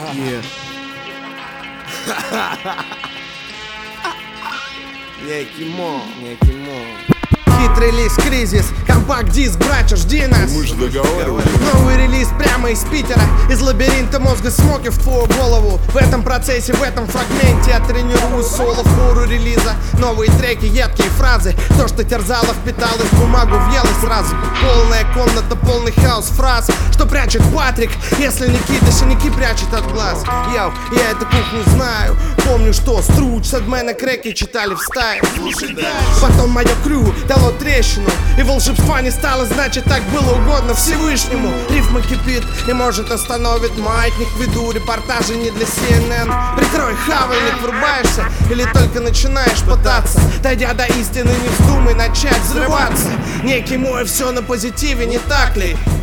Некий мо. Хитрый лист, кризис, компакт-диск, братья, жди нас. Мы же договаривались. Новый релиз прямо из Питера. Из лабиринта мозга смоки в твою голову. В этом процессе, в этом фрагменте я тренирую соло в пору релиза. Новые треки, едкие фразы. То, что терзало, впиталось в бумагу, въелось сразу. Полная комната, полный хаос фраз. Что прячет Патрик, если Никита синяки прячет от глаз. Йоу, я эту кухню знаю. Помню, что Струч, Садмена, Креки читали в стае. Потом мое крю дало трещину, и волшебства не стало, значит так было угодно Всевышнему. Рифма кипит и может остановит маятник. Веду репортажи не для CNN. Прикрой хавальник, врубаешься или только начинаешь пытаться. Дойдя до истины, не вздумай начать взрываться. Некий мой, все на позитиве, не так ли?